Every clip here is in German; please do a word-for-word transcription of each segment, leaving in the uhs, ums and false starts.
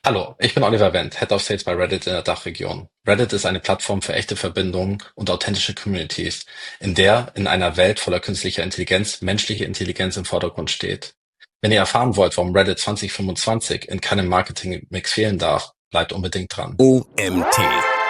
Hallo, ich bin Oliver Wendt, Head of Sales bei Reddit in der Dachregion. Reddit ist eine Plattform für echte Verbindungen und authentische Communities, in der in einer Welt voller künstlicher Intelligenz menschliche Intelligenz im Vordergrund steht. Wenn ihr erfahren wollt, warum Reddit zwanzig fünfundzwanzig in keinem Marketingmix fehlen darf, bleibt unbedingt dran. O M T.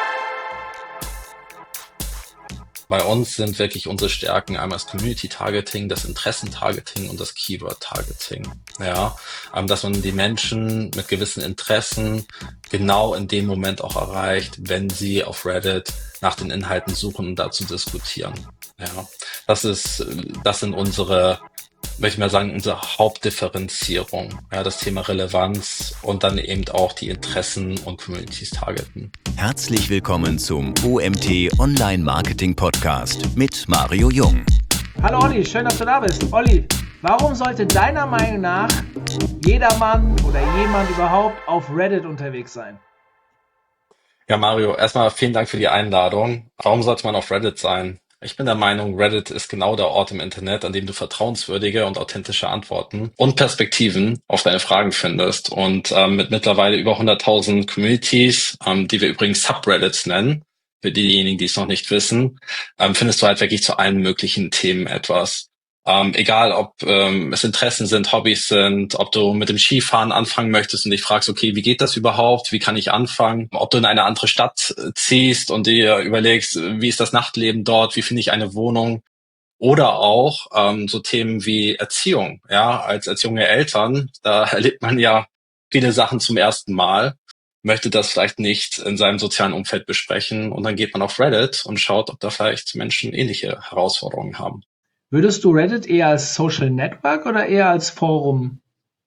Bei uns sind wirklich unsere Stärken einmal das Community-Targeting, das Interessen-Targeting und das Keyword-Targeting. Ja, ähm, dass man die Menschen mit gewissen Interessen genau in dem Moment auch erreicht, wenn sie auf Reddit nach den Inhalten suchen und dazu diskutieren. Ja, das ist, das sind unsere, möchte ich mal sagen, unsere Hauptdifferenzierung. Ja, das Thema Relevanz und dann eben auch die Interessen und Communities targeten. Herzlich willkommen zum O M T Online Marketing Podcast mit Mario Jung. Hallo Olli, schön, dass du da bist. Olli, warum sollte deiner Meinung nach jedermann oder jemand überhaupt auf Reddit unterwegs sein? Ja, Mario, erstmal vielen Dank für die Einladung. Warum sollte man auf Reddit sein? Ich bin der Meinung, Reddit ist genau der Ort im Internet, an dem du vertrauenswürdige und authentische Antworten und Perspektiven auf deine Fragen findest. Und ähm, mit mittlerweile über hunderttausend Communities, ähm, die wir übrigens Subreddits nennen, für diejenigen, die es noch nicht wissen, ähm, findest du halt wirklich zu allen möglichen Themen etwas. Ähm, egal, ob ähm, es Interessen sind, Hobbys sind, ob du mit dem Skifahren anfangen möchtest und dich fragst, okay, wie geht das überhaupt? Wie kann ich anfangen? Ob du in eine andere Stadt äh, ziehst und dir überlegst, äh, wie ist das Nachtleben dort? Wie finde ich eine Wohnung? Oder auch ähm, so Themen wie Erziehung. Ja, als als junge Eltern, da erlebt man ja viele Sachen zum ersten Mal, möchte das vielleicht nicht in seinem sozialen Umfeld besprechen und dann geht man auf Reddit und schaut, ob da vielleicht Menschen ähnliche Herausforderungen haben. Würdest du Reddit eher als Social Network oder eher als Forum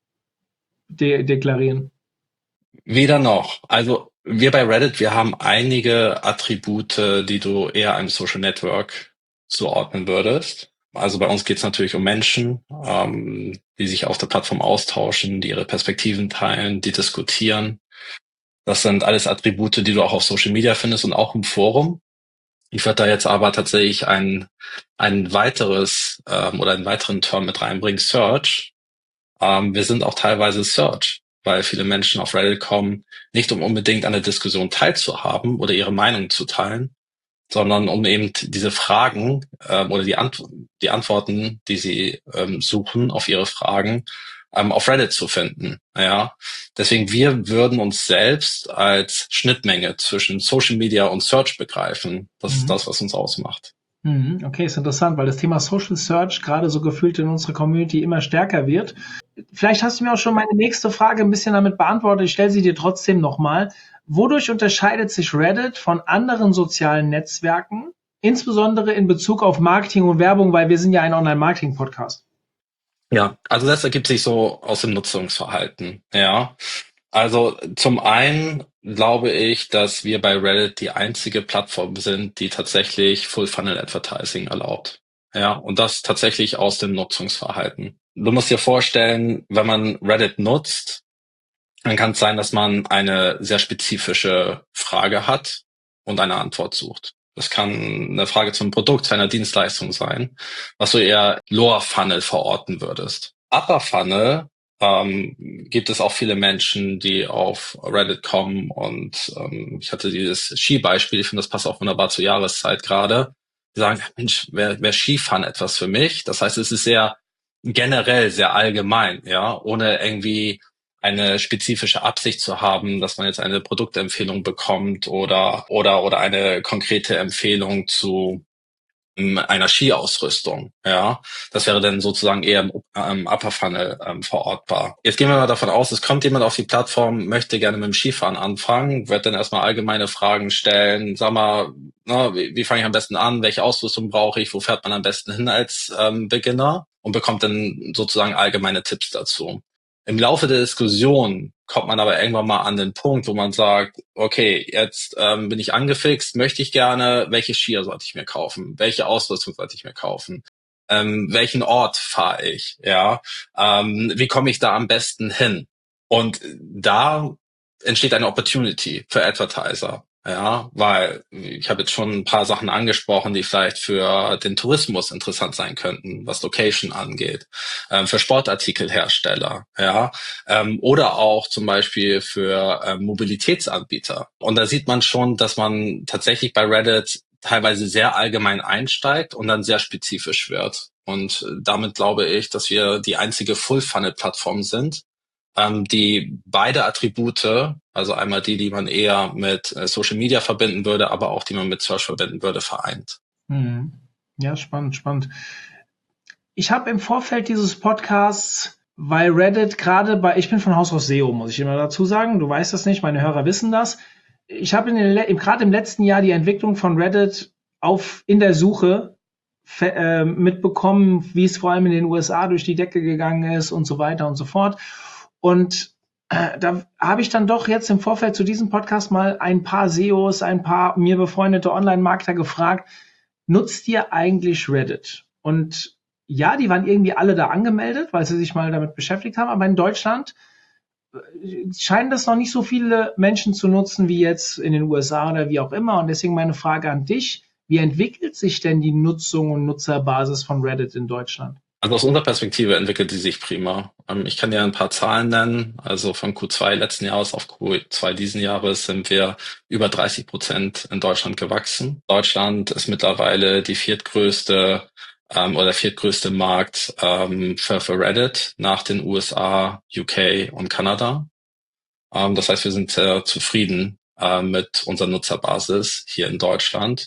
de deklarieren? Weder noch. Also wir bei Reddit, wir haben einige Attribute, die du eher einem Social Network zuordnen würdest. Also bei uns geht es natürlich um Menschen, ähm, die sich auf der Plattform austauschen, die ihre Perspektiven teilen, die diskutieren. Das sind alles Attribute, die du auch auf Social Media findest und auch im Forum. Ich würde da jetzt aber tatsächlich ein, ein weiteres ähm, oder einen weiteren Term mit reinbringen, Search. Ähm, wir sind auch teilweise Search, weil viele Menschen auf Reddit kommen, nicht um unbedingt an der Diskussion teilzuhaben oder ihre Meinung zu teilen, sondern um eben diese Fragen ähm, oder die, Ant die Antworten, die sie ähm, suchen auf ihre Fragen, ähm, auf Reddit zu finden. Ja, deswegen wir würden uns selbst als Schnittmenge zwischen Social Media und Search begreifen. Das ist Mhm. das, was uns ausmacht. Mhm. Okay, ist interessant, weil das Thema Social Search gerade so gefühlt in unserer Community immer stärker wird. Vielleicht hast du mir auch schon meine nächste Frage ein bisschen damit beantwortet. Ich stelle sie dir trotzdem nochmal. Wodurch unterscheidet sich Reddit von anderen sozialen Netzwerken, insbesondere in Bezug auf Marketing und Werbung, weil wir sind ja ein Online-Marketing-Podcast? Ja, also das ergibt sich so aus dem Nutzungsverhalten. Ja, also zum einen glaube ich, dass wir bei Reddit die einzige Plattform sind, die tatsächlich Full Funnel Advertising erlaubt. Ja, und das tatsächlich aus dem Nutzungsverhalten. Du musst dir vorstellen, wenn man Reddit nutzt, dann kann es sein, dass man eine sehr spezifische Frage hat und eine Antwort sucht. Das kann eine Frage zum Produkt, zu einer Dienstleistung sein, was du eher Lower Funnel verorten würdest. Upper Funnel ähm, gibt es auch viele Menschen, die auf Reddit kommen und ähm, ich hatte dieses Skibeispiel, ich finde, das passt auch wunderbar zur Jahreszeit gerade. Die sagen, Mensch, wäre wär Skifahren etwas für mich? Das heißt, es ist sehr generell, sehr allgemein, ja, ohne irgendwie eine spezifische Absicht zu haben, dass man jetzt eine Produktempfehlung bekommt oder oder oder eine konkrete Empfehlung zu ähm, einer Skiausrüstung. Ja, das wäre dann sozusagen eher im ähm, Upper Funnel ähm, verortbar. Jetzt gehen wir mal davon aus, es kommt jemand auf die Plattform, möchte gerne mit dem Skifahren anfangen, wird dann erstmal allgemeine Fragen stellen. Sag mal, na, wie, wie fange ich am besten an? Welche Ausrüstung brauche ich? Wo fährt man am besten hin als ähm, Beginner? Und bekommt dann sozusagen allgemeine Tipps dazu. Im Laufe der Diskussion kommt man aber irgendwann mal an den Punkt, wo man sagt, okay, jetzt ähm, bin ich angefixt, möchte ich gerne, welche Skier sollte ich mir kaufen? Welche Ausrüstung sollte ich mir kaufen? Ähm, welchen Ort fahre ich? Ja, ähm, wie komme ich da am besten hin? Und da entsteht eine Opportunity für Advertiser. Ja, weil ich habe jetzt schon ein paar Sachen angesprochen, die vielleicht für den Tourismus interessant sein könnten, was Location angeht, ähm, für Sportartikelhersteller, ja, ähm, oder auch zum Beispiel für ähm, Mobilitätsanbieter. Und da sieht man schon, dass man tatsächlich bei Reddit teilweise sehr allgemein einsteigt und dann sehr spezifisch wird. Und damit glaube ich, dass wir die einzige Full-Funnel-Plattform sind, ähm, die beide Attribute, also einmal die, die man eher mit äh, Social Media verbinden würde, aber auch die man mit Search verbinden würde, vereint. Mhm. Ja, spannend, spannend. Ich habe im Vorfeld dieses Podcasts, weil Reddit gerade bei, ich bin von Haus aus S E O, muss ich immer dazu sagen, du weißt das nicht, meine Hörer wissen das. Ich habe in den, le- gerade im letzten Jahr die Entwicklung von Reddit auf in der Suche fe- äh, mitbekommen, wie es vor allem in den U S A durch die Decke gegangen ist und so weiter und so fort. Und äh, da habe ich dann doch jetzt im Vorfeld zu diesem Podcast mal ein paar S E Os, ein paar mir befreundete Online-Marketer gefragt, nutzt ihr eigentlich Reddit? Und ja, die waren irgendwie alle da angemeldet, weil sie sich mal damit beschäftigt haben, aber in Deutschland äh, scheinen das noch nicht so viele Menschen zu nutzen wie jetzt in den U S A oder wie auch immer. Und deswegen meine Frage an dich, wie entwickelt sich denn die Nutzung und Nutzerbasis von Reddit in Deutschland? Also aus unserer Perspektive entwickelt die sich prima. Ähm, ich kann dir ein paar Zahlen nennen. Also von Q zwei letzten Jahres auf Q zwei diesen Jahres sind wir über dreißig Prozent in Deutschland gewachsen. Deutschland ist mittlerweile die viertgrößte ähm, oder viertgrößte Markt ähm, für, für Reddit nach den U S A, U K und Kanada. Ähm, das heißt, wir sind sehr zufrieden äh, mit unserer Nutzerbasis hier in Deutschland.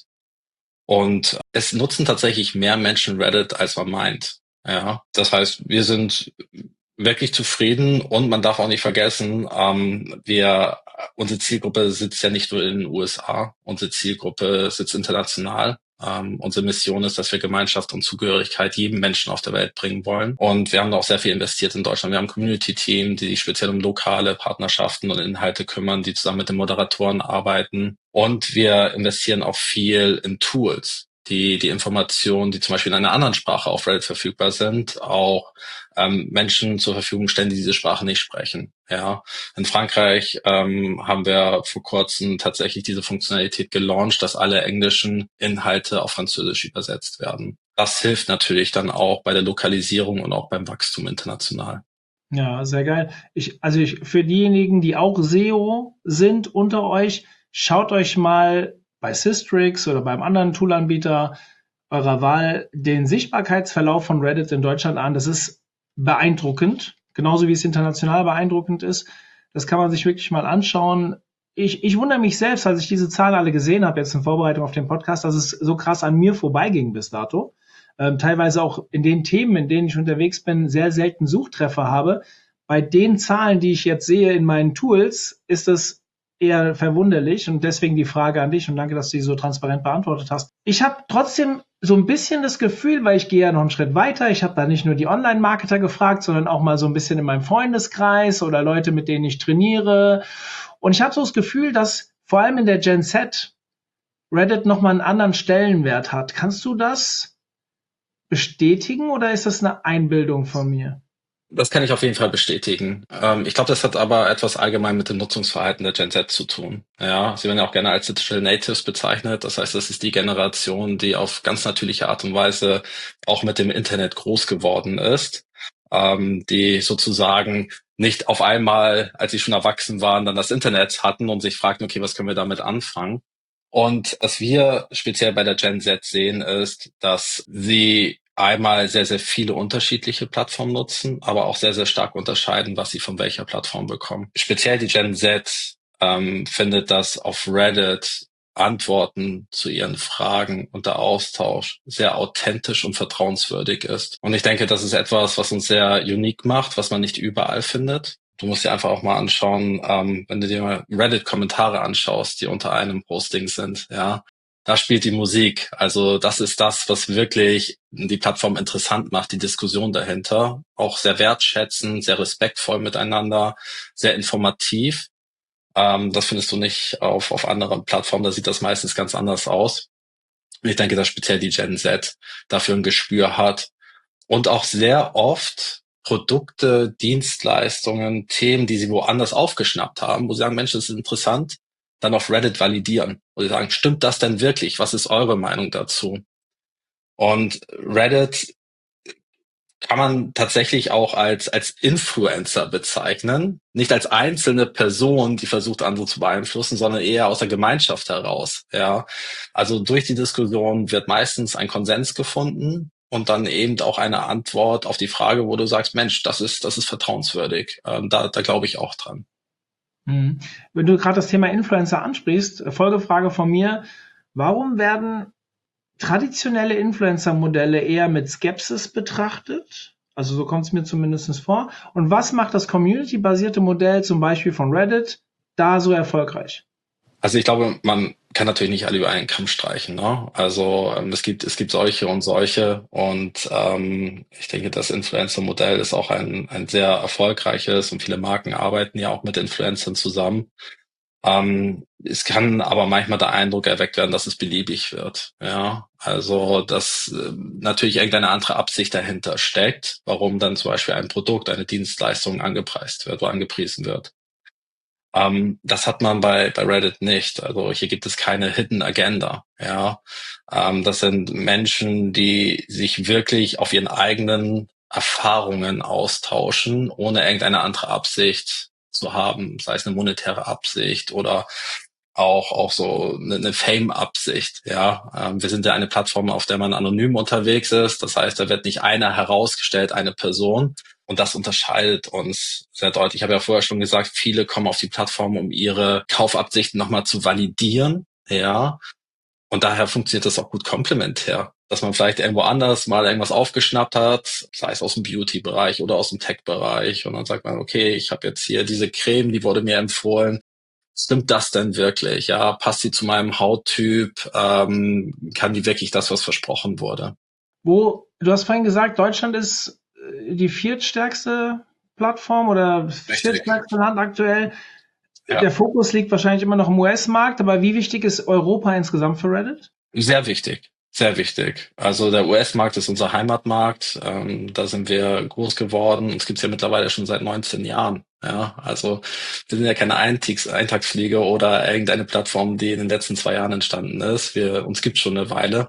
Und es nutzen tatsächlich mehr Menschen Reddit, als man meint. Ja, das heißt, wir sind wirklich zufrieden und man darf auch nicht vergessen, ähm, wir, unsere Zielgruppe sitzt ja nicht nur in den U S A, unsere Zielgruppe sitzt international. Ähm, unsere Mission ist, dass wir Gemeinschaft und Zugehörigkeit jedem Menschen auf der Welt bringen wollen. Und wir haben da auch sehr viel investiert in Deutschland. Wir haben ein Community-Team, die sich speziell um lokale Partnerschaften und Inhalte kümmern, die zusammen mit den Moderatoren arbeiten. Und wir investieren auch viel in Tools, die die Informationen, die zum Beispiel in einer anderen Sprache auf Reddit verfügbar sind, auch ähm, Menschen zur Verfügung stellen, die diese Sprache nicht sprechen. Ja, in Frankreich ähm, haben wir vor kurzem tatsächlich diese Funktionalität gelauncht, dass alle englischen Inhalte auf Französisch übersetzt werden. Das hilft natürlich dann auch bei der Lokalisierung und auch beim Wachstum international. Ja, sehr geil. Ich, also ich, für diejenigen, die auch S E O sind unter euch, schaut euch mal bei Systrix oder beim anderen Toolanbieter eurer Wahl den Sichtbarkeitsverlauf von Reddit in Deutschland an. Das ist beeindruckend, genauso wie es international beeindruckend ist. Das kann man sich wirklich mal anschauen. Ich, ich wundere mich selbst, als ich diese Zahlen alle gesehen habe, jetzt in Vorbereitung auf den Podcast, dass es so krass an mir vorbeiging bis dato. Ähm, teilweise auch in den Themen, in denen ich unterwegs bin, sehr selten Suchtreffer habe. Bei den Zahlen, die ich jetzt sehe in meinen Tools, ist es eher verwunderlich und deswegen die Frage an dich und danke, dass du sie so transparent beantwortet hast. Ich habe trotzdem so ein bisschen das Gefühl, weil ich gehe ja noch einen Schritt weiter, ich habe da nicht nur die Online-Marketer gefragt, sondern auch mal so ein bisschen in meinem Freundeskreis oder Leute, mit denen ich trainiere. Und ich habe so das Gefühl, dass vor allem in der Gen Z Reddit nochmal einen anderen Stellenwert hat. Kannst du das bestätigen oder ist das eine Einbildung von mir? Das kann ich auf jeden Fall bestätigen. Ähm, ich glaube, das hat aber etwas allgemein mit dem Nutzungsverhalten der Gen Z zu tun. Ja, sie werden ja auch gerne als Digital Natives bezeichnet. Das heißt, das ist die Generation, die auf ganz natürliche Art und Weise auch mit dem Internet groß geworden ist, ähm, die sozusagen nicht auf einmal, als sie schon erwachsen waren, dann das Internet hatten und sich fragten, okay, was können wir damit anfangen? Und was wir speziell bei der Gen Z sehen, ist, dass sie einmal sehr, sehr viele unterschiedliche Plattformen nutzen, aber auch sehr, sehr stark unterscheiden, was sie von welcher Plattform bekommen. Speziell die Gen Z ähm, findet, dass auf Reddit Antworten zu ihren Fragen und der Austausch sehr authentisch und vertrauenswürdig ist. Und ich denke, das ist etwas, was uns sehr unique macht, was man nicht überall findet. Du musst dir einfach auch mal anschauen, ähm, wenn du dir mal Reddit-Kommentare anschaust, die unter einem Posting sind, ja, da spielt die Musik. Also das ist das, was wirklich die Plattform interessant macht, die Diskussion dahinter. Auch sehr wertschätzend, sehr respektvoll miteinander, sehr informativ. Ähm, das findest du nicht auf, auf anderen Plattformen, da sieht das meistens ganz anders aus. Und ich denke, dass speziell die Gen Z dafür ein Gespür hat und auch sehr oft Produkte, Dienstleistungen, Themen, die sie woanders aufgeschnappt haben, wo sie sagen, Mensch, das ist interessant, dann auf Reddit validieren. Und sie sagen, stimmt das denn wirklich? Was ist eure Meinung dazu? Und Reddit kann man tatsächlich auch als, als Influencer bezeichnen. Nicht als einzelne Person, die versucht, andere zu beeinflussen, sondern eher aus der Gemeinschaft heraus. Ja, also durch die Diskussion wird meistens ein Konsens gefunden und dann eben auch eine Antwort auf die Frage, wo du sagst, Mensch, das ist, das ist vertrauenswürdig. Ähm, da, da glaube ich auch dran. Mhm. Wenn du gerade das Thema Influencer ansprichst, Folgefrage von mir: Warum werden traditionelle Influencer-Modelle eher mit Skepsis betrachtet? Also so kommt es mir zumindest vor. Und was macht das community-basierte Modell zum Beispiel von Reddit da so erfolgreich? Also ich glaube, man kann natürlich nicht alle über einen Kamm streichen. Ne? Also ähm, es gibt es gibt solche und solche und ähm, ich denke, das Influencer-Modell ist auch ein ein sehr erfolgreiches und viele Marken arbeiten ja auch mit Influencern zusammen. Ähm, es kann aber manchmal der Eindruck erweckt werden, dass es beliebig wird. Ja, also dass äh, natürlich irgendeine andere Absicht dahinter steckt, warum dann zum Beispiel ein Produkt, eine Dienstleistung angepreist wird oder angepriesen wird. Ähm, das hat man bei, bei Reddit nicht. Also hier gibt es keine Hidden Agenda. Ja, ähm, das sind Menschen, die sich wirklich auf ihren eigenen Erfahrungen austauschen, ohne irgendeine andere Absicht zu haben, sei es eine monetäre Absicht oder auch auch so eine, eine Fame-Absicht. Ja, ähm, wir sind ja eine Plattform, auf der man anonym unterwegs ist. Das heißt, da wird nicht einer herausgestellt, eine Person. Und das unterscheidet uns sehr deutlich. Ich habe ja vorher schon gesagt, viele kommen auf die Plattform, um ihre Kaufabsichten nochmal zu validieren. Ja, und daher funktioniert das auch gut komplementär. Dass man vielleicht irgendwo anders mal irgendwas aufgeschnappt hat, sei es aus dem Beauty-Bereich oder aus dem Tech-Bereich. Und dann sagt man, okay, ich habe jetzt hier diese Creme, die wurde mir empfohlen. Stimmt das denn wirklich? Ja, passt sie zu meinem Hauttyp? Ähm, kann die wirklich das, was versprochen wurde? Wo, du hast vorhin gesagt, Deutschland ist äh, die viertstärkste Plattform oder Richtig. viertstärkste Land aktuell. Ja. Der Fokus liegt wahrscheinlich immer noch im U S-Markt, aber wie wichtig ist Europa insgesamt für Reddit? Sehr wichtig, sehr wichtig. Also der U S-Markt ist unser Heimatmarkt. Ähm, da sind wir groß geworden. Uns gibt's ja mittlerweile schon seit neunzehn Jahren. Ja, also wir sind ja keine Eintags Eintagsfliege oder irgendeine Plattform, die in den letzten zwei Jahren entstanden ist. Wir, uns gibt's schon eine Weile.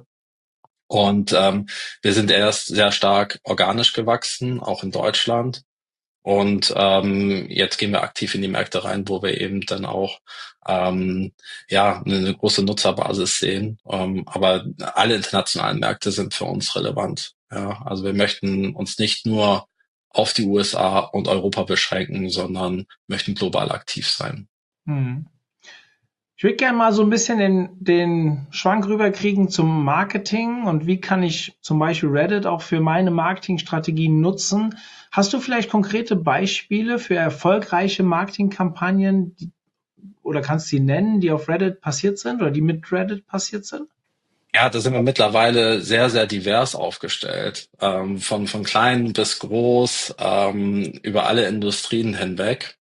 Und ähm, wir sind erst sehr stark organisch gewachsen, auch in Deutschland. Und ähm, jetzt gehen wir aktiv in die Märkte rein, wo wir eben dann auch ähm, ja eine, eine große Nutzerbasis sehen. Ähm, aber alle internationalen Märkte sind für uns relevant. Ja, also wir möchten uns nicht nur auf die U S A und Europa beschränken, sondern möchten global aktiv sein. Hm. Ich würde gerne mal so ein bisschen den, den Schwank rüberkriegen zum Marketing und wie kann ich zum Beispiel Reddit auch für meine Marketingstrategien nutzen. Hast du vielleicht konkrete Beispiele für erfolgreiche Marketingkampagnen die, oder kannst du sie nennen, die auf Reddit passiert sind oder die mit Reddit passiert sind? Ja, da sind wir mittlerweile sehr, sehr divers aufgestellt. Ähm, von, von klein bis groß, ähm, über alle Industrien hinweg.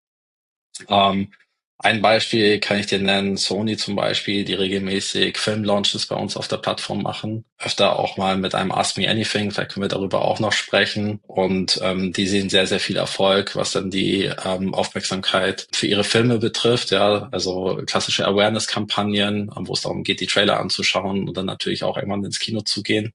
Ähm, ein Beispiel kann ich dir nennen, Sony zum Beispiel, die regelmäßig Filmlaunches bei uns auf der Plattform machen. Öfter auch mal mit einem Ask Me Anything, vielleicht können wir darüber auch noch sprechen. Und ähm, die sehen sehr, sehr viel Erfolg, was dann die ähm, Aufmerksamkeit für ihre Filme betrifft. Ja, also klassische Awareness-Kampagnen, ähm, wo es darum geht, die Trailer anzuschauen und dann natürlich auch irgendwann ins Kino zu gehen.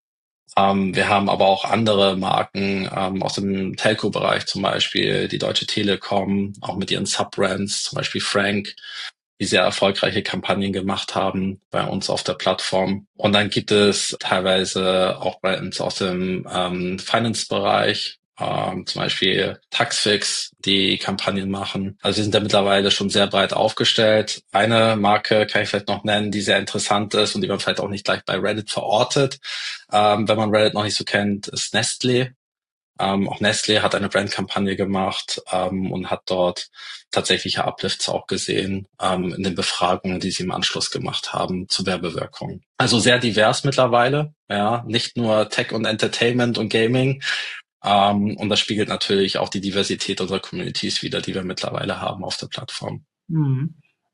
Ähm, wir haben aber auch andere Marken ähm, aus dem Telco-Bereich, zum Beispiel die Deutsche Telekom, auch mit ihren Subbrands, zum Beispiel Frank, die sehr erfolgreiche Kampagnen gemacht haben bei uns auf der Plattform. Und dann gibt es teilweise auch Brands aus dem ähm, Finance-Bereich, ähm, zum Beispiel Taxfix, die Kampagnen machen. Also wir sind da mittlerweile schon sehr breit aufgestellt. Eine Marke kann ich vielleicht noch nennen, die sehr interessant ist und die man vielleicht auch nicht gleich bei Reddit verortet. Ähm, wenn man Reddit noch nicht so kennt, ist Nestlé. Ähm, auch Nestlé hat eine Brandkampagne gemacht ähm, und hat dort tatsächliche Uplifts auch gesehen ähm, in den Befragungen, die sie im Anschluss gemacht haben zur Werbewirkung. Also sehr divers mittlerweile, ja, nicht nur Tech und Entertainment und Gaming. Ähm, und das spiegelt natürlich auch die Diversität unserer Communities wider, die wir mittlerweile haben auf der Plattform. Hm.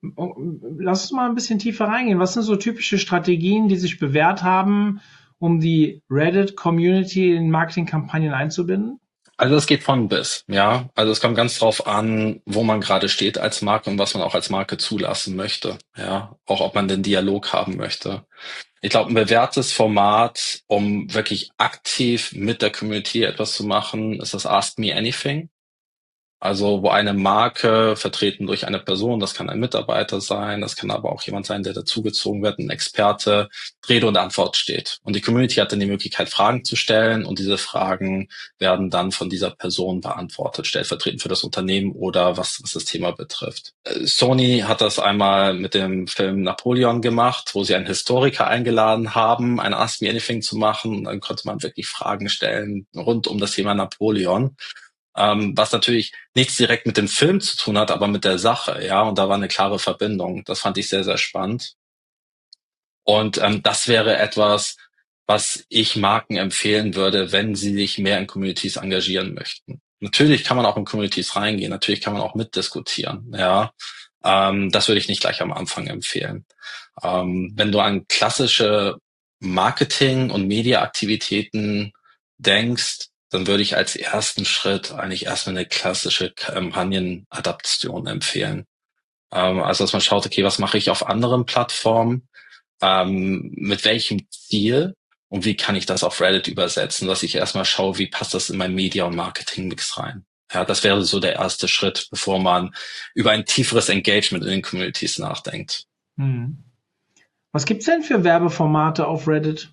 Lass uns mal ein bisschen tiefer reingehen. Was sind so typische Strategien, die sich bewährt haben, um die Reddit-Community in Marketingkampagnen einzubinden? Also es geht von bis, ja. Also es kommt ganz drauf an, wo man gerade steht als Marke und was man auch als Marke zulassen möchte, ja. Auch ob man den Dialog haben möchte. Ich glaube, ein bewährtes Format, um wirklich aktiv mit der Community etwas zu machen, ist das Ask Me Anything. Also wo eine Marke, vertreten durch eine Person, das kann ein Mitarbeiter sein, das kann aber auch jemand sein, der dazugezogen wird, ein Experte, Rede und Antwort steht. Und die Community hat dann die Möglichkeit, Fragen zu stellen und diese Fragen werden dann von dieser Person beantwortet, stellvertretend für das Unternehmen oder was, was das Thema betrifft. Äh, Sony hat das einmal mit dem Film Napoleon gemacht, wo sie einen Historiker eingeladen haben, ein Ask Me Anything zu machen. Und dann konnte man wirklich Fragen stellen rund um das Thema Napoleon. Ähm, was natürlich nichts direkt mit dem Film zu tun hat, aber mit der Sache, ja, und da war eine klare Verbindung. Das fand ich sehr, sehr spannend. Und ähm, das wäre etwas, was ich Marken empfehlen würde, wenn sie sich mehr in Communities engagieren möchten. Natürlich kann man auch in Communities reingehen, natürlich kann man auch mitdiskutieren, ja. Ähm, das würde ich nicht gleich am Anfang empfehlen. Ähm, wenn du an klassische Marketing- und Mediaaktivitäten denkst, dann würde ich als ersten Schritt eigentlich erstmal eine klassische Kampagnenadaption empfehlen. Ähm, also, dass man schaut, okay, was mache ich auf anderen Plattformen? Ähm, mit welchem Ziel? Und wie kann ich das auf Reddit übersetzen? Dass ich erstmal schaue, wie passt das in mein Media- und Marketing-Mix rein? Ja, das wäre so der erste Schritt, bevor man über ein tieferes Engagement in den Communities nachdenkt. Hm. Was gibt's denn für Werbeformate auf Reddit?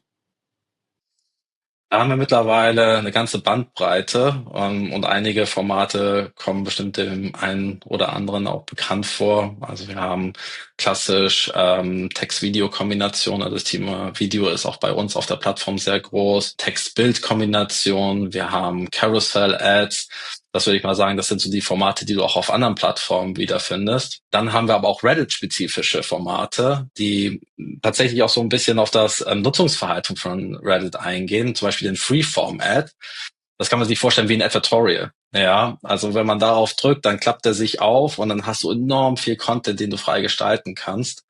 Da haben wir mittlerweile eine ganze Bandbreite ähm, und einige Formate kommen bestimmt dem einen oder anderen auch bekannt vor. Also wir haben klassisch ähm, Text-Video-Kombination, also das Thema Video ist auch bei uns auf der Plattform sehr groß. Text-Bild-Kombination, wir haben Carousel-Ads. Das würde ich mal sagen, das sind so die Formate, die du auch auf anderen Plattformen wiederfindest. Dann haben wir aber auch Reddit-spezifische Formate, die tatsächlich auch so ein bisschen auf das ähm, Nutzungsverhalten von Reddit eingehen, zum Beispiel den Freeform-Ad. Das kann man sich vorstellen wie ein Advertorial. Ja, also wenn man darauf drückt, dann klappt er sich auf und dann hast du enorm viel Content, den du frei gestalten kannst.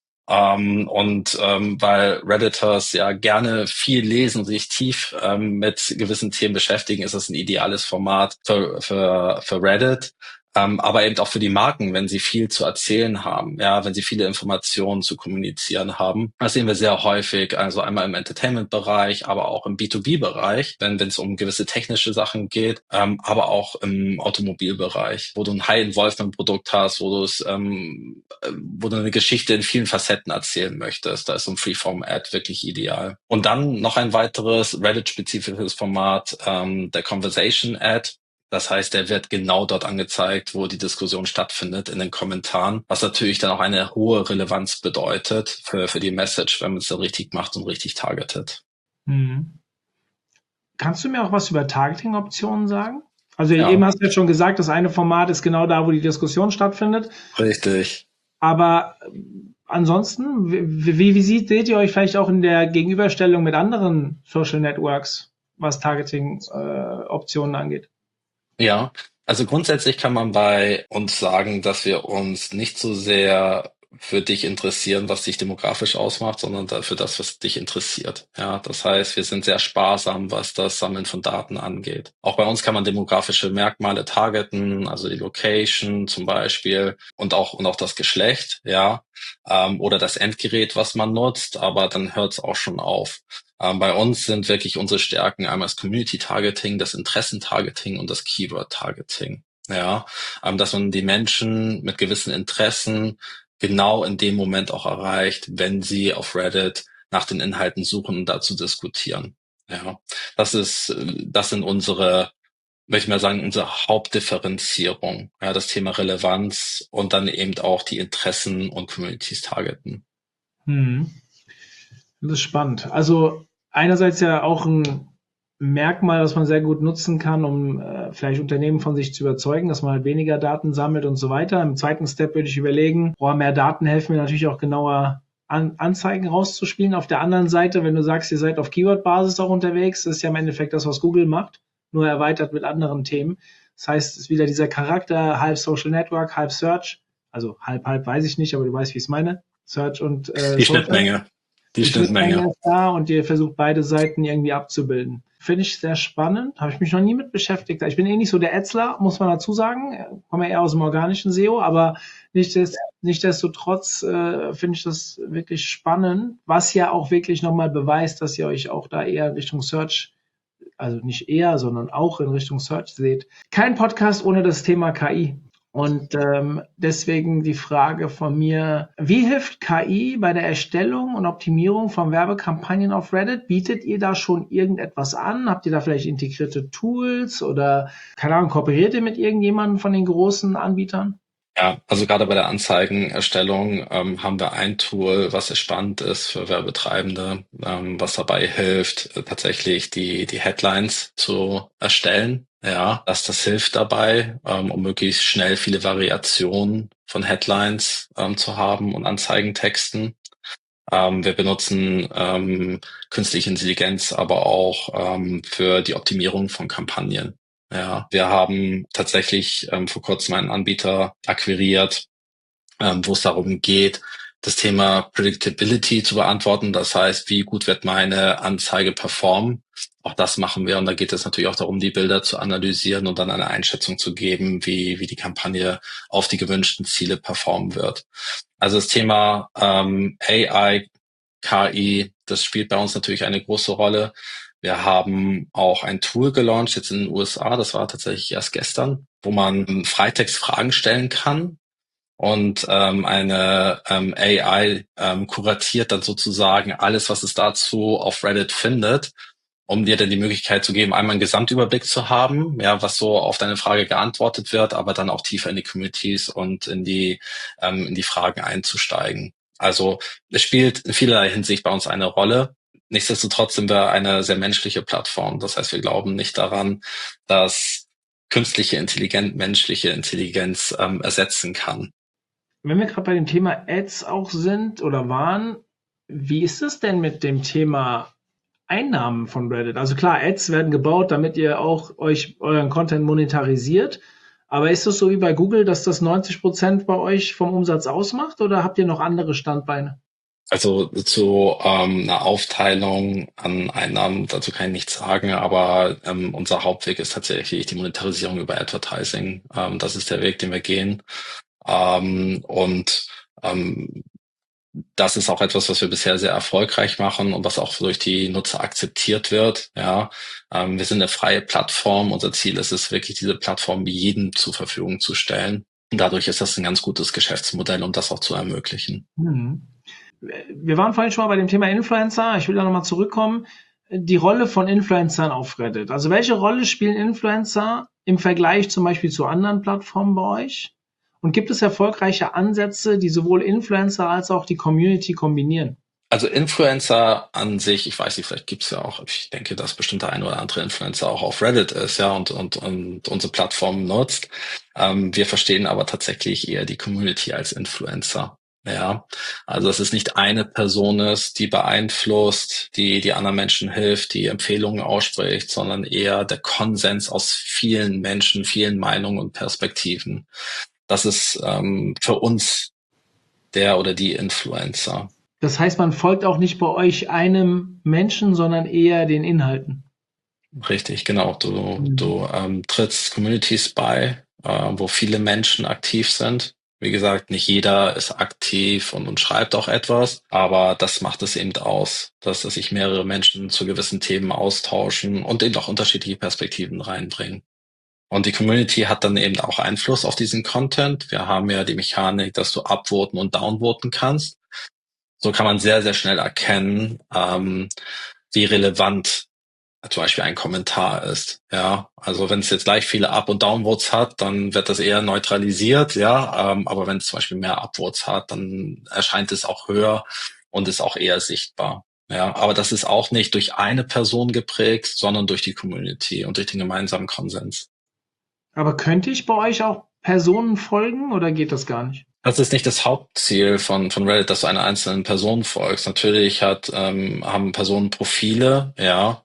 Ähm, und ähm, weil Redditors ja gerne viel lesen, sich tief ähm, mit gewissen Themen beschäftigen, ist das ein ideales Format für, für, für Reddit. Ähm, aber eben auch für die Marken, wenn sie viel zu erzählen haben, ja, wenn sie viele Informationen zu kommunizieren haben. Das sehen wir sehr häufig, also einmal im Entertainment-Bereich, aber auch im B zwei B-Bereich, wenn wenn es um gewisse technische Sachen geht, ähm, aber auch im Automobilbereich, wo du ein High-Involvement-Produkt hast, wo du es, ähm, wo du eine Geschichte in vielen Facetten erzählen möchtest. Da ist so ein Freeform-Ad wirklich ideal. Und dann noch ein weiteres Reddit-spezifisches Format, ähm, der Conversation-Ad. Das heißt, der wird genau dort angezeigt, wo die Diskussion stattfindet, in den Kommentaren, was natürlich dann auch eine hohe Relevanz bedeutet für, für die Message, wenn man es dann richtig macht und richtig targetet. Hm. Kannst du mir auch was über Targeting-Optionen sagen? Also Ja, eben hast du jetzt schon gesagt, das eine Format ist genau da, wo die Diskussion stattfindet. richtig. Aber äh, ansonsten, wie, wie, wie seht, seht ihr euch vielleicht auch in der Gegenüberstellung mit anderen Social Networks, was Targeting-Optionen angeht? Ja, also grundsätzlich kann man bei uns sagen, dass wir uns nicht so sehr für dich interessieren, was dich demografisch ausmacht, sondern dafür das, was dich interessiert. Ja, das heißt, wir sind sehr sparsam, was das Sammeln von Daten angeht. Auch bei uns kann man demografische Merkmale targeten, also die Location zum Beispiel und auch und auch das Geschlecht, ja, ähm, oder das Endgerät, was man nutzt, aber dann hört es auch schon auf. Ähm, bei uns sind wirklich unsere Stärken einmal das Community-Targeting, das Interessen-Targeting und das Keyword-Targeting. Ja, ähm, dass man die Menschen mit gewissen Interessen genau in dem Moment auch erreicht, wenn sie auf Reddit nach den Inhalten suchen und dazu diskutieren. Ja, das ist, das sind unsere, möchte ich mal sagen, unsere Hauptdifferenzierung. Ja, das Thema Relevanz und dann eben auch die Interessen und Communities targeten. Hm. Das ist spannend. Also einerseits ja auch ein Merkmal, das man sehr gut nutzen kann, um äh, vielleicht Unternehmen von sich zu überzeugen, dass man halt weniger Daten sammelt und so weiter. Im zweiten Step würde ich überlegen, boah, mehr Daten helfen mir natürlich auch genauer an, Anzeigen rauszuspielen. Auf der anderen Seite, wenn du sagst, ihr seid auf Keyword-Basis auch unterwegs, ist ja im Endeffekt das, was Google macht, nur erweitert mit anderen Themen. Das heißt, es ist wieder dieser Charakter, halb Social Network, halb Search. Also halb, halb weiß ich nicht, aber du weißt, wie ich es meine. Search und äh, Die Social. Schnittmenge. Die Die Schnittmenge. Schnittmenge ist da und ihr versucht beide Seiten irgendwie abzubilden. Finde ich sehr spannend. Habe ich mich noch nie mit beschäftigt. Ich bin eh nicht so der Ätzler, muss man dazu sagen. Ich komme ja eher aus dem organischen S E O, aber nichtsdest- nichtsdestotrotz äh, finde ich das wirklich spannend, was ja auch wirklich nochmal beweist, dass ihr euch auch da eher in Richtung Search, also nicht eher, sondern auch in Richtung Search seht. Kein Podcast ohne das Thema K I. Und ähm, deswegen die Frage von mir, wie hilft K I bei der Erstellung und Optimierung von Werbekampagnen auf Reddit? Bietet ihr da schon irgendetwas an? Habt ihr da vielleicht integrierte Tools oder, keine Ahnung, kooperiert ihr mit irgendjemandem von den großen Anbietern? Ja, also gerade bei der Anzeigenerstellung ähm, haben wir ein Tool, was sehr spannend ist für Werbetreibende, ähm, was dabei hilft, äh, tatsächlich die die Headlines zu erstellen. Ja, dass das hilft dabei, ähm, um möglichst schnell viele Variationen von Headlines ähm, zu haben und Anzeigentexten. Ähm, wir benutzen ähm, künstliche Intelligenz aber auch ähm, für die Optimierung von Kampagnen. Ja, wir haben tatsächlich ähm, vor kurzem einen Anbieter akquiriert, ähm, wo es darum geht, das Thema Predictability zu beantworten. Das heißt, wie gut wird meine Anzeige performen? Auch das machen wir. Und da geht es natürlich auch darum, die Bilder zu analysieren und dann eine Einschätzung zu geben, wie, wie die Kampagne auf die gewünschten Ziele performen wird. Also das Thema ähm, A I, K I, das spielt bei uns natürlich eine große Rolle. Wir haben auch ein Tool gelauncht, jetzt in den U S A, das war tatsächlich erst gestern, wo man Freitext Fragen stellen kann und ähm, eine ähm, A I ähm, kuratiert dann sozusagen alles, was es dazu auf Reddit findet, um dir dann die Möglichkeit zu geben, einmal einen Gesamtüberblick zu haben, ja, was so auf deine Frage geantwortet wird, aber dann auch tiefer in die Communities und in die ähm, in die Fragen einzusteigen. Also es spielt in vielerlei Hinsicht bei uns eine Rolle. Nichtsdestotrotz sind wir eine sehr menschliche Plattform. Das heißt, wir glauben nicht daran, dass künstliche Intelligenz menschliche Intelligenz ähm, ersetzen kann. Wenn wir gerade bei dem Thema Ads auch sind oder waren, wie ist es denn mit dem Thema Einnahmen von Reddit? Also klar, Ads werden gebaut, damit ihr auch euch euren Content monetarisiert. Aber ist es so wie bei Google, dass das neunzig Prozent bei euch vom Umsatz ausmacht oder habt ihr noch andere Standbeine? Also zu ähm, einer Aufteilung an Einnahmen, dazu kann ich nichts sagen, aber ähm, unser Hauptweg ist tatsächlich die Monetarisierung über Advertising. Ähm, das ist der Weg, den wir gehen. Ähm, und ähm, das ist auch etwas, was wir bisher sehr erfolgreich machen und was auch durch die Nutzer akzeptiert wird. Ja, ähm, wir sind eine freie Plattform. Unser Ziel ist es wirklich, diese Plattform jedem zur Verfügung zu stellen. Und dadurch ist das ein ganz gutes Geschäftsmodell, um das auch zu ermöglichen. Mhm. Wir waren vorhin schon mal bei dem Thema Influencer. Ich will da nochmal zurückkommen. Die Rolle von Influencern auf Reddit. Also welche Rolle spielen Influencer im Vergleich zum Beispiel zu anderen Plattformen bei euch? Und gibt es erfolgreiche Ansätze, die sowohl Influencer als auch die Community kombinieren? Also Influencer an sich, ich weiß nicht, vielleicht gibt's ja auch, ich denke, dass bestimmt der ein oder andere Influencer auch auf Reddit ist, ja, und, und, und unsere Plattform nutzt. Ähm, wir verstehen aber tatsächlich eher die Community als Influencer. Ja, also dass es nicht eine Person ist, die beeinflusst, die die anderen Menschen hilft, die Empfehlungen ausspricht, sondern eher der Konsens aus vielen Menschen, vielen Meinungen und Perspektiven. Das ist ähm, für uns der oder die Influencer. Das heißt, man folgt auch nicht bei euch einem Menschen, sondern eher den Inhalten. Richtig, genau. Du, Mhm. du ähm, trittst Communities bei, äh, wo viele Menschen aktiv sind. Wie gesagt, nicht jeder ist aktiv und, und schreibt auch etwas, aber das macht es eben aus, dass, dass sich mehrere Menschen zu gewissen Themen austauschen und eben auch unterschiedliche Perspektiven reinbringen. Und die Community hat dann eben auch Einfluss auf diesen Content. Wir haben ja die Mechanik, dass du upvoten und downvoten kannst. So kann man sehr, sehr schnell erkennen, ähm, wie relevant zum Beispiel ein Kommentar ist. Ja, also wenn es jetzt gleich viele Up- und Downvotes hat, dann wird das eher neutralisiert. Ja, ähm, aber wenn es zum Beispiel mehr Upvotes hat, dann erscheint es auch höher und ist auch eher sichtbar. Ja, aber das ist auch nicht durch eine Person geprägt, sondern durch die Community und durch den gemeinsamen Konsens. Aber könnte ich bei euch auch Personen folgen oder geht das gar nicht? Das ist nicht das Hauptziel von, von Reddit, dass du einer einzelnen Person folgst. Natürlich hat, ähm, haben Personen Profile, ja,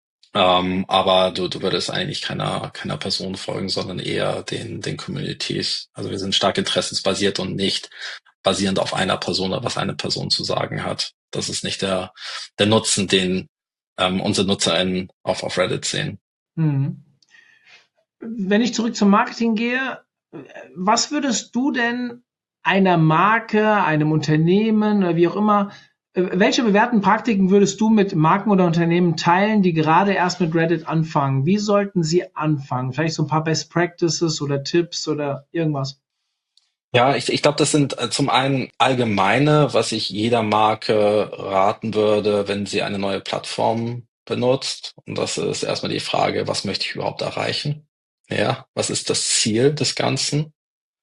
ähm, aber du, du würdest eigentlich keiner, keiner Person folgen, sondern eher den, den Communities. Also wir sind stark interessensbasiert und nicht basierend auf einer Person oder was eine Person zu sagen hat. Das ist nicht der, der Nutzen, den ähm, unsere NutzerInnen auf, auf Reddit sehen. Mhm. Wenn ich zurück zum Marketing gehe, was würdest du denn einer Marke, einem Unternehmen oder wie auch immer, äh, welche bewährten Praktiken würdest du mit Marken oder Unternehmen teilen, die gerade erst mit Reddit anfangen? Wie sollten sie anfangen? Vielleicht so ein paar Best Practices oder Tipps oder irgendwas? Ja, ich, ich glaube, das sind äh, zum einen allgemeine, was ich jeder Marke raten würde, wenn sie eine neue Plattform benutzt. Und das ist erstmal die Frage, was möchte ich überhaupt erreichen? Ja, was ist das Ziel des Ganzen?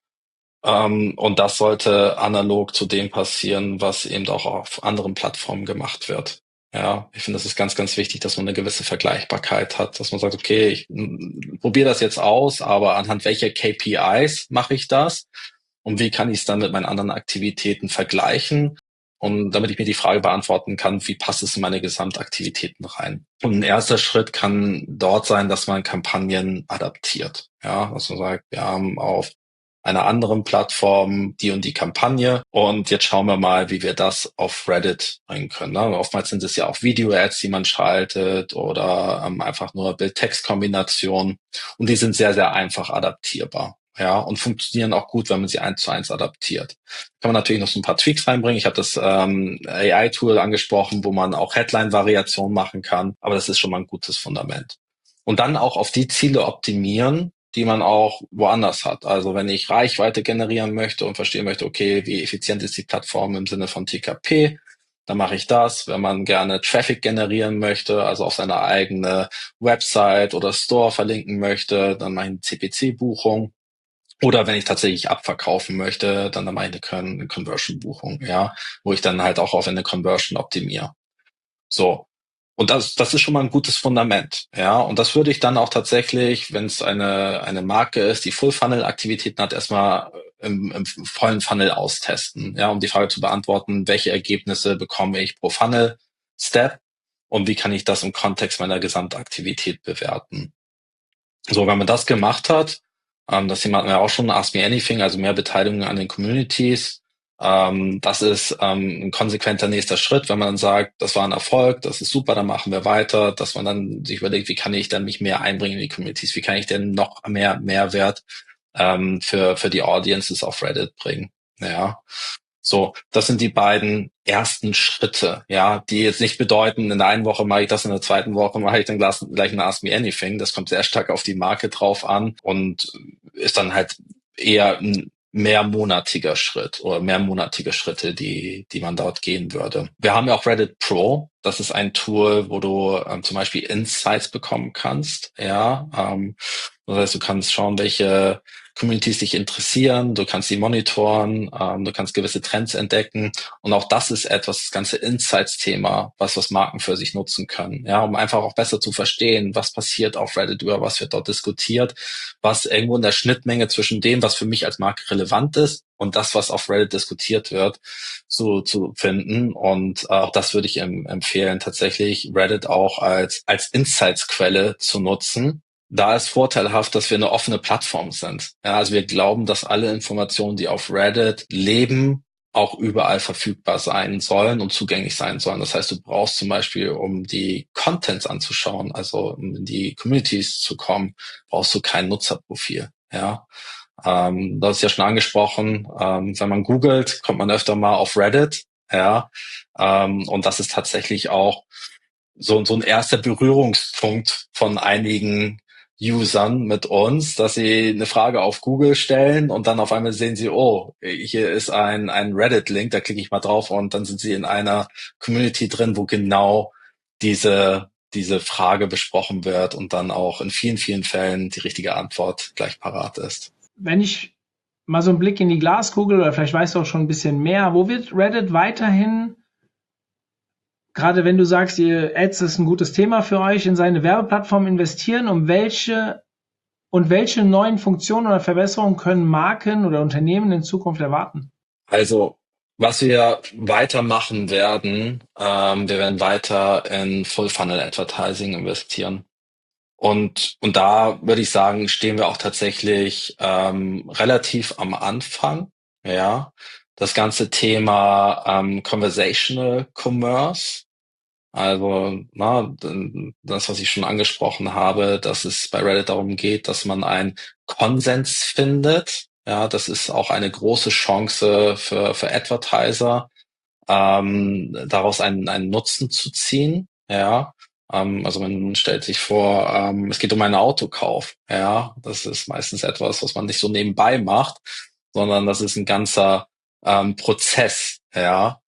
Ähm, und das sollte analog zu dem passieren, was eben auch auf anderen Plattformen gemacht wird. Ja, ich finde, das ist ganz, ganz wichtig, dass man eine gewisse Vergleichbarkeit hat, dass man sagt, okay, ich probiere das jetzt aus, aber anhand welcher K P Is mache ich das? Und wie kann ich es dann mit meinen anderen Aktivitäten vergleichen? Und damit ich mir die Frage beantworten kann, wie passt es in meine Gesamtaktivitäten rein? Und ein erster Schritt kann dort sein, dass man Kampagnen adaptiert. Ja, dass man sagt, wir haben auf einer anderen Plattform die und die Kampagne und jetzt schauen wir mal, wie wir das auf Reddit bringen können. Ne? Oftmals sind es ja auch Video-Ads, die man schaltet oder ähm, einfach nur Bild-Text-Kombinationen und die sind sehr, sehr einfach adaptierbar. Ja, und funktionieren auch gut, wenn man sie eins zu eins adaptiert. Kann man natürlich noch so ein paar Tweaks reinbringen. Ich habe das ähm, A I-Tool angesprochen, wo man auch Headline-Variationen machen kann, aber das ist schon mal ein gutes Fundament. Und dann auch auf die Ziele optimieren, die man auch woanders hat. Also wenn ich Reichweite generieren möchte und verstehen möchte, okay, wie effizient ist die Plattform im Sinne von T K P, dann mache ich das. Wenn man gerne Traffic generieren möchte, also auf seine eigene Website oder Store verlinken möchte, dann mache ich eine C P C-Buchung. Oder wenn ich tatsächlich abverkaufen möchte, dann, dann mache ich eine, eine Conversion-Buchung, ja, wo ich dann halt auch auf eine Conversion optimiere. So. Und das, das ist schon mal ein gutes Fundament, ja. Und das würde ich dann auch tatsächlich, wenn es eine, eine Marke ist, die Full-Funnel-Aktivitäten hat, erstmal im, im vollen Funnel austesten, ja, um die Frage zu beantworten, welche Ergebnisse bekomme ich pro Funnel-Step und wie kann ich das im Kontext meiner Gesamtaktivität bewerten. So, wenn man das gemacht hat, ähm, das Thema hatten wir auch schon, Ask Me Anything, also mehr Beteiligung an den Communities. Ähm, das ist ähm, ein konsequenter nächster Schritt, wenn man dann sagt, das war ein Erfolg, das ist super, dann machen wir weiter, dass man dann sich überlegt, wie kann ich dann mich mehr einbringen in die Communities, wie kann ich denn noch mehr Mehrwert ähm, für für die Audiences auf Reddit bringen. Ja. So, das sind die beiden ersten Schritte, ja, die jetzt nicht bedeuten, in der einen Woche mache ich das, in der zweiten Woche mache ich dann gleich, gleich ein Ask Me Anything. Das kommt sehr stark auf die Marke drauf an und ist dann halt eher ein mehrmonatiger Schritt oder mehrmonatige Schritte, die, die man dort gehen würde. Wir haben ja auch Reddit Pro. Das ist ein Tool, wo du ähm, zum Beispiel Insights bekommen kannst, ja. Ähm, das heißt, du kannst schauen, welche Communities dich interessieren, du kannst sie monitoren, ähm, du kannst gewisse Trends entdecken und auch das ist etwas, das ganze Insights-Thema, was was Marken für sich nutzen können, ja, um einfach auch besser zu verstehen, was passiert auf Reddit, über was wird dort diskutiert, was irgendwo in der Schnittmenge zwischen dem, was für mich als Marke relevant ist und das, was auf Reddit diskutiert wird, so zu finden und äh, auch das würde ich em- empfehlen, tatsächlich Reddit auch als als Insights-Quelle zu nutzen. Da ist vorteilhaft, dass wir eine offene Plattform sind. Ja, also wir glauben, dass alle Informationen, die auf Reddit leben, auch überall verfügbar sein sollen und zugänglich sein sollen. Das heißt, du brauchst zum Beispiel, um die Contents anzuschauen, also um in die Communities zu kommen, brauchst du kein Nutzerprofil. Ja, ähm, das ist ja schon angesprochen. Ähm, wenn man googelt, kommt man öfter mal auf Reddit. Ja, ähm, und das ist tatsächlich auch so, so ein erster Berührungspunkt von einigen Usern mit uns, dass sie eine Frage auf Google stellen und dann auf einmal sehen sie, oh, hier ist ein, ein Reddit-Link, da klicke ich mal drauf und dann sind sie in einer Community drin, wo genau diese, diese Frage besprochen wird und dann auch in vielen, vielen Fällen die richtige Antwort gleich parat ist. Wenn ich mal so einen Blick in die Glaskugel oder vielleicht weißt du auch schon ein bisschen mehr, wo wird Reddit weiterhin, gerade wenn du sagst, ihr Ads ist ein gutes Thema für euch, in seine Werbeplattform investieren, um welche und welche neuen Funktionen oder Verbesserungen können Marken oder Unternehmen in Zukunft erwarten? Also, was wir weitermachen werden, ähm, wir werden weiter in Full Funnel Advertising investieren. Und, und da würde ich sagen, stehen wir auch tatsächlich ähm, relativ am Anfang. Ja, das ganze Thema ähm, Conversational Commerce Also, na, das, was ich schon angesprochen habe, dass es bei Reddit darum geht, dass man einen Konsens findet. Ja, das ist auch eine große Chance für, für Advertiser, ähm, daraus einen, einen Nutzen zu ziehen. Ja, ähm, also man stellt sich vor, ähm, es geht um einen Autokauf. Ja, das ist meistens etwas, was man nicht so nebenbei macht, sondern das ist ein ganzer ähm, Prozess. Ja,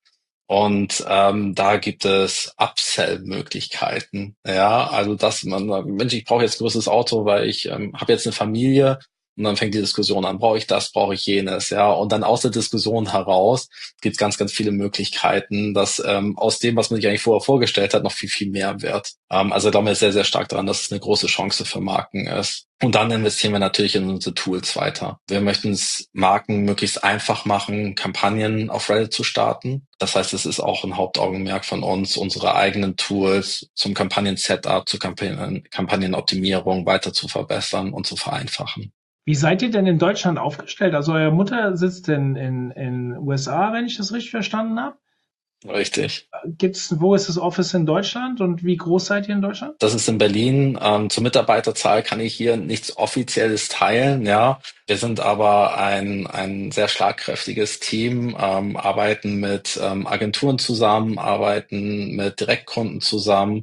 und ähm, da gibt es Upsell-Möglichkeiten. Ja, also dass man sagt, Mensch, ich brauche jetzt ein größeres Auto, weil ich ähm, habe jetzt eine Familie, und dann fängt die Diskussion an, brauche ich das, brauche ich jenes, ja. Und dann aus der Diskussion heraus gibt es ganz, ganz viele Möglichkeiten, dass ähm, aus dem, was man sich eigentlich vorher vorgestellt hat, noch viel, viel mehr wird. Ähm, also da glauben wir sehr, sehr stark daran, dass es eine große Chance für Marken ist. Und dann investieren wir natürlich in unsere Tools weiter. Wir möchten es Marken möglichst einfach machen, Kampagnen auf Reddit zu starten. Das heißt, es ist auch ein Hauptaugenmerk von uns, unsere eigenen Tools zum Kampagnen-Setup, zur Kampagnen Kampagnenoptimierung weiter zu verbessern und zu vereinfachen. Wie seid ihr denn in Deutschland aufgestellt? Also eure Mutter sitzt in in in U S A, wenn ich das richtig verstanden habe. Richtig. Gibt's, wo ist das Office in Deutschland und wie groß seid ihr in Deutschland? Das ist in Berlin. Ähm, zur Mitarbeiterzahl kann ich hier nichts Offizielles teilen, ja. Wir sind aber ein, ein sehr schlagkräftiges Team, ähm, arbeiten mit ähm, Agenturen zusammen, arbeiten mit Direktkunden zusammen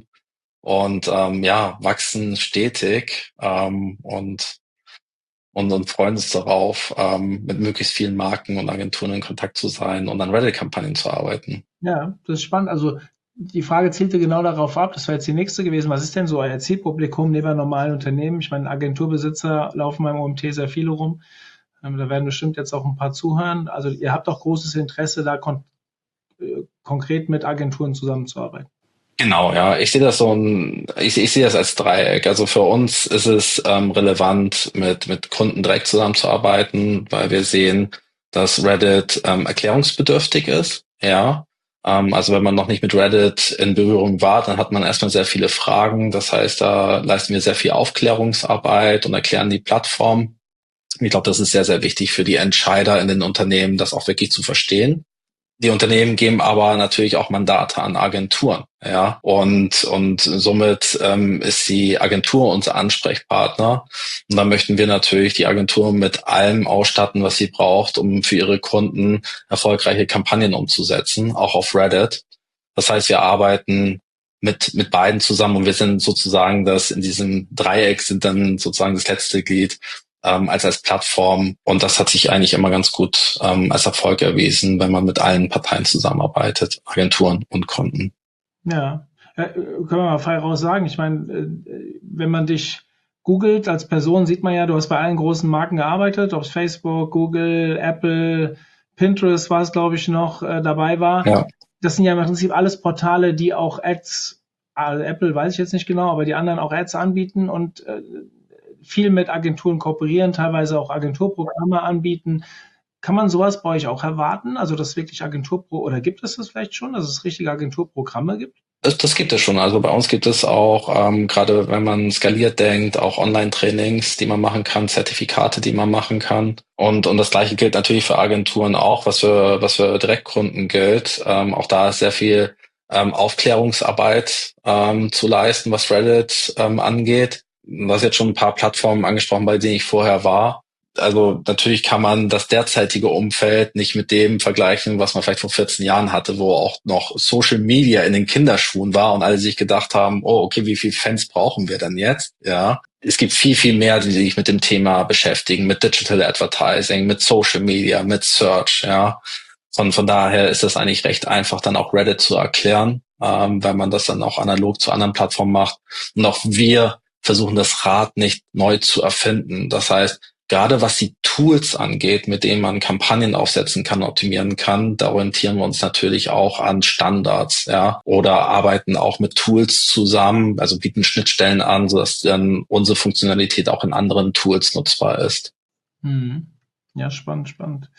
und ähm, ja, wachsen stetig ähm, und, und, und freuen uns darauf, ähm, mit möglichst vielen Marken und Agenturen in Kontakt zu sein und an Reddit-Kampagnen zu arbeiten. Ja, das ist spannend. Also die Frage zielte genau darauf ab. Das wäre jetzt die nächste gewesen. Was ist denn so euer Zielpublikum neben normalen Unternehmen? Ich meine, Agenturbesitzer laufen beim O M T sehr viele rum. Ähm, da werden bestimmt jetzt auch ein paar zuhören. Also ihr habt auch großes Interesse, da kon äh, konkret mit Agenturen zusammenzuarbeiten. Genau, ja. Ich sehe das so ein, ich, ich sehe das als Dreieck. Also für uns ist es ähm, relevant, mit, mit Kunden direkt zusammenzuarbeiten, weil wir sehen, dass Reddit ähm, erklärungsbedürftig ist. Ja. Ähm, also wenn man noch nicht mit Reddit in Berührung war, dann hat man erstmal sehr viele Fragen. Das heißt, da leisten wir sehr viel Aufklärungsarbeit und erklären die Plattform. Ich glaube, das ist sehr, sehr wichtig für die Entscheider in den Unternehmen, das auch wirklich zu verstehen. Die Unternehmen geben aber natürlich auch Mandate an Agenturen, ja, und und somit ähm, ist die Agentur unser Ansprechpartner und dann möchten wir natürlich die Agentur mit allem ausstatten, was sie braucht, um für ihre Kunden erfolgreiche Kampagnen umzusetzen, auch auf Reddit. Das heißt, wir arbeiten mit mit beiden zusammen und wir sind sozusagen das in diesem Dreieck sind dann sozusagen das letzte Glied ähm, als als Plattform. Und das hat sich eigentlich immer ganz gut ähm, als Erfolg erwiesen, wenn man mit allen Parteien zusammenarbeitet, Agenturen und Kunden. Ja, äh, können wir mal frei raus sagen. Ich meine, äh, wenn man dich googelt als Person, sieht man ja, du hast bei allen großen Marken gearbeitet, ob es Facebook, Google, Apple, Pinterest war es, glaube ich, noch äh, dabei war. Ja. Das sind ja im Prinzip alles Portale, die auch Ads, also Apple weiß ich jetzt nicht genau, aber die anderen auch Ads anbieten und äh, viel mit Agenturen kooperieren, teilweise auch Agenturprogramme anbieten. Kann man sowas bei euch auch erwarten? Also, dass wirklich Agenturpro oder gibt es das vielleicht schon, dass es richtige Agenturprogramme gibt? Das, das gibt es schon. Also bei uns gibt es auch, ähm, gerade wenn man skaliert denkt, auch Online-Trainings, die man machen kann, Zertifikate, die man machen kann. Und, und das Gleiche gilt natürlich für Agenturen auch, was für, was für Direktkunden gilt. Ähm, auch da ist sehr viel ähm, Aufklärungsarbeit ähm, zu leisten, was Reddit ähm, angeht. Du hast jetzt schon ein paar Plattformen angesprochen, bei denen ich vorher war. Also natürlich kann man das derzeitige Umfeld nicht mit dem vergleichen, was man vielleicht vor vierzehn Jahren hatte, wo auch noch Social Media in den Kinderschuhen war und alle sich gedacht haben, oh, okay, wie viel Fans brauchen wir denn jetzt? Ja. Es gibt viel, viel mehr, die sich mit dem Thema beschäftigen, mit Digital Advertising, mit Social Media, mit Search, ja. Von, von daher ist das eigentlich recht einfach, dann auch Reddit zu erklären, ähm, weil man das dann auch analog zu anderen Plattformen macht. Und auch wir versuchen das Rad nicht neu zu erfinden. Das heißt, gerade was die Tools angeht, mit denen man Kampagnen aufsetzen kann, optimieren kann, da orientieren wir uns natürlich auch an Standards, ja, oder arbeiten auch mit Tools zusammen, also bieten Schnittstellen an, sodass dann unsere Funktionalität auch in anderen Tools nutzbar ist. Hm. Ja, spannend, spannend.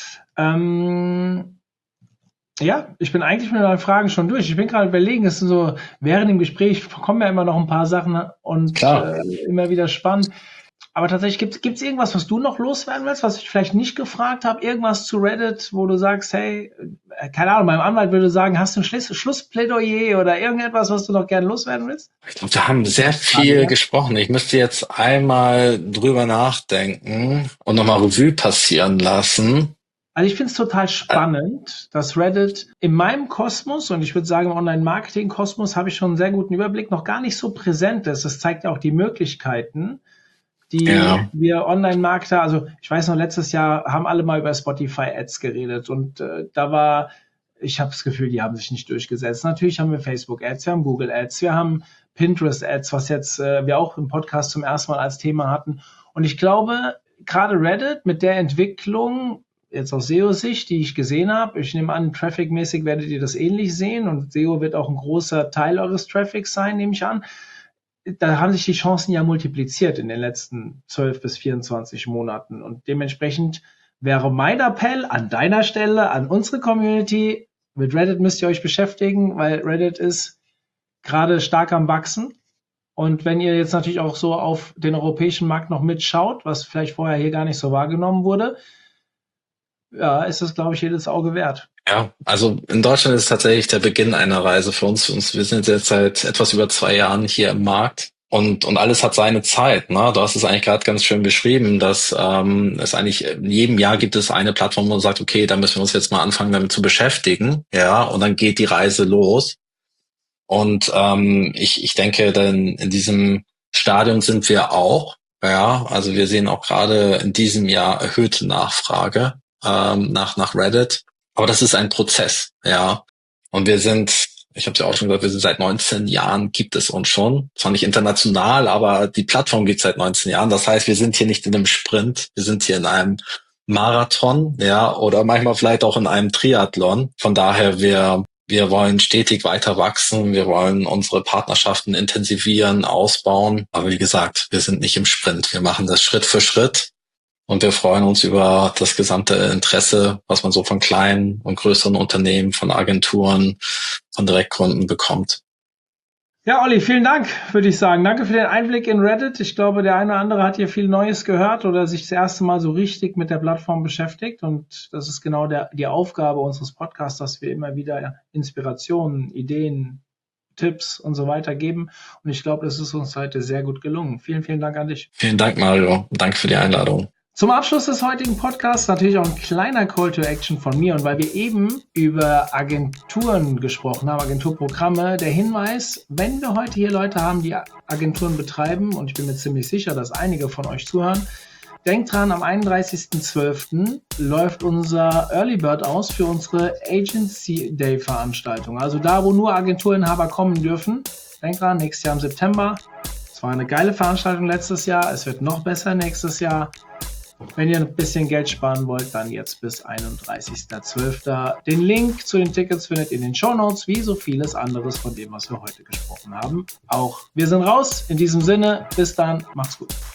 Ähm, ja, ich bin eigentlich mit meinen Fragen schon durch. Ich bin gerade überlegen, es sind so, während dem Gespräch kommen ja immer noch ein paar Sachen und Klar. äh, immer wieder spannend. Aber tatsächlich, gibt es irgendwas, was du noch loswerden willst, was ich vielleicht nicht gefragt habe? Irgendwas zu Reddit, wo du sagst, hey, äh, keine Ahnung, mein Anwalt würde sagen, hast du ein Schluss, Schlussplädoyer oder irgendetwas, was du noch gerne loswerden willst? Ich glaube, wir haben sehr viel Ja. gesprochen. Ich müsste jetzt einmal drüber nachdenken und nochmal Revue passieren lassen. Also ich finde es total spannend, dass Reddit in meinem Kosmos, und ich würde sagen im Online-Marketing-Kosmos, habe ich schon einen sehr guten Überblick, noch gar nicht so präsent ist. Das zeigt ja auch die Möglichkeiten, die Ja. wir Online-Marketer, also ich weiß noch, letztes Jahr haben alle mal über Spotify-Ads geredet und äh, da war, ich habe das Gefühl, die haben sich nicht durchgesetzt. Natürlich haben wir Facebook-Ads, wir haben Google-Ads, wir haben Pinterest-Ads, was jetzt äh, wir auch im Podcast zum ersten Mal als Thema hatten. Und ich glaube, gerade Reddit mit der Entwicklung, jetzt aus S E O-Sicht, die ich gesehen habe, ich nehme an, traffic-mäßig werdet ihr das ähnlich sehen und S E O wird auch ein großer Teil eures Traffics sein, nehme ich an. Da haben sich die Chancen ja multipliziert in den letzten zwölf bis vierundzwanzig Monaten. Und dementsprechend wäre mein Appell an deiner Stelle, an unsere Community, mit Reddit müsst ihr euch beschäftigen, weil Reddit ist gerade stark am Wachsen. Und wenn ihr jetzt natürlich auch so auf den europäischen Markt noch mitschaut, was vielleicht vorher hier gar nicht so wahrgenommen wurde, ja, ist das, glaube ich, jedes Auge wert. Ja, also in Deutschland ist es tatsächlich der Beginn einer Reise für uns. Für uns wir sind jetzt seit etwas über zwei Jahren hier im Markt und und alles hat seine Zeit. Ne? Du hast es eigentlich gerade ganz schön beschrieben, dass ähm, es eigentlich in jedem Jahr gibt es eine Plattform, wo man sagt, okay, da müssen wir uns jetzt mal anfangen, damit zu beschäftigen. Ja, und dann geht die Reise los. Und ähm, ich ich denke, dann in diesem Stadium sind wir auch. Ja, also wir sehen auch gerade in diesem Jahr erhöhte Nachfrage ähm, nach nach Reddit. Aber das ist ein Prozess, ja. Und wir sind, ich habe es ja auch schon gesagt, wir sind seit neunzehn Jahren, gibt es uns schon. Zwar nicht international, aber die Plattform gibt es seit neunzehn Jahren. Das heißt, wir sind hier nicht in einem Sprint, wir sind hier in einem Marathon, ja, oder manchmal vielleicht auch in einem Triathlon. Von daher, wir wir wollen stetig weiter wachsen, wir wollen unsere Partnerschaften intensivieren, ausbauen. Aber wie gesagt, wir sind nicht im Sprint, wir machen das Schritt für Schritt. Und wir freuen uns über das gesamte Interesse, was man so von kleinen und größeren Unternehmen, von Agenturen, von Direktkunden bekommt. Ja, Olli, vielen Dank, würde ich sagen. Danke für den Einblick in Reddit. Ich glaube, der eine oder andere hat hier viel Neues gehört oder sich das erste Mal so richtig mit der Plattform beschäftigt. Und das ist genau der, die Aufgabe unseres Podcasts, dass wir immer wieder Inspirationen, Ideen, Tipps und so weiter geben. Und ich glaube, das ist uns heute sehr gut gelungen. Vielen, vielen Dank an dich. Vielen Dank, Mario. Danke für die Einladung. Zum Abschluss des heutigen Podcasts natürlich auch ein kleiner Call to Action von mir. Und weil wir eben über Agenturen gesprochen haben, Agenturprogramme, der Hinweis, wenn wir heute hier Leute haben, die Agenturen betreiben, und ich bin mir ziemlich sicher, dass einige von euch zuhören, denkt dran, am einunddreißigsten zwölften läuft unser Early Bird aus für unsere Agency Day Veranstaltung. Also da, wo nur Agenturinhaber kommen dürfen. Denkt dran, nächstes Jahr im September. Es war eine geile Veranstaltung letztes Jahr. Es wird noch besser nächstes Jahr. Wenn ihr ein bisschen Geld sparen wollt, dann jetzt bis einunddreißigsten zwölften Den Link zu den Tickets findet ihr in den Shownotes, wie so vieles anderes von dem, was wir heute gesprochen haben. Auch wir sind raus. In diesem Sinne, bis dann, macht's gut.